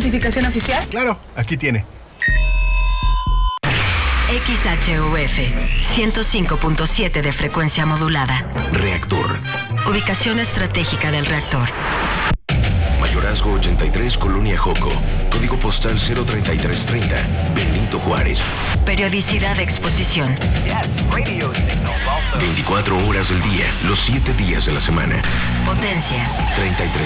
identificación oficial? Claro, aquí tiene. XHUF 105.7 de frecuencia modulada. Reactor. Ubicación estratégica del reactor. Mayorazgo 83, Colonia Joco. Código postal 03330. Benito Juárez. Periodicidad de exposición. 24 horas del día, los 7 días de la semana. Potencia. 33.